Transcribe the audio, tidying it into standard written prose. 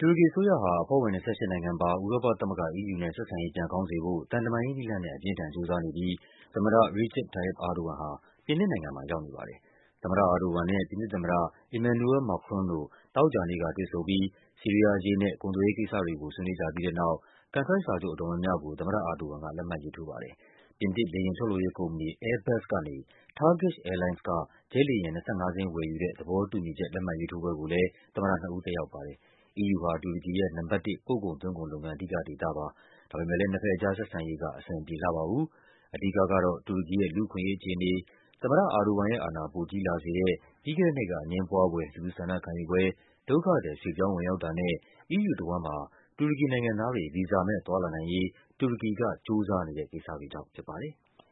တူရကီအစိုးရဟာအဖွဲ့ဝင် 28 နိုင်ငံပါ ဥရောပသမဂ္ဂ EU နဲ့ ဆက်ဆံရေးပြန်ကောင်းစေဖို့ သံတမန်ရေးနည်းလမ်းနဲ့ အပြင်းအထန် ကြိုးစားနေပြီး သမ္မတ Recep Tayyip Erdogan ဟာ ပြင်သစ်နိုင်ငံမှာရောက်နေပါတယ်။ သမ္မတ Erdogan နဲ့ ပြင်သစ်သမ္မတ Emmanuel Macron တို့ သောကြာနေ့ကတွေ့ဆုံပြီး ဆီးရီးယားအရေးနဲ့ ကုန်သွယ်ရေးကိစ္စတွေကို ဆွေးနွေးကြပြီးတဲ့နောက် ကန်ထရိုက်စာချုပ်အတော်များများကို သမ္မတ Erdogan က လက်မှတ်ရေးထိုးပါတယ်။ ပြင်သစ် လေယာဉ်ထုတ်လုပ်ရေးကုမ္ပဏီ Airbus ကနေ Turkish Airlines က ဂျက်လေယာဉ် 25 စင်းဝယ်ယူတဲ့ သဘောတူညီချက် လက်မှတ်ရေးထိုးပွဲကိုလည်း သမ္မတနှစ်ဦး တက်ရောက်ပါတယ်။ EU ဟာ တူရကီရဲ့ နံပါတ်တစ် ပို့ကုန်သွင်းကုန်လုပ်ငန်း အဓိကဒေသပါ။ ဒါပေမဲ့လည်း နှစ်ဘက်အကြား ဆက်ဆံရေးက အဆင်မပြေလှပါဘူး။ အဓိကကတော့ တူရကီရဲ့ လူ့အခွင့်အရေးအခြေအနေ၊ သမ္မတ Erdogan ရဲ့အာဏာ ပိုကြီးလာစေတဲ့ ပြီးခဲ့တဲ့နှစ်က အငြင်းပွားဖွယ် လူထုဆန္ဒခံယူပွဲ၊ ဒုက္ခသည် ရွှေ့ပြောင်းဝင်ရောက်တာနဲ့ EU တဝန်းမှာ တူရကီနိုင်ငံသားတွေ ဗီဇာမဲ့သွားလာနိုင်ရေး တူရကီက ကြိုးစားနေတဲ့ကိစ္စတွေကြောင့်ဖြစ်ပါတယ်။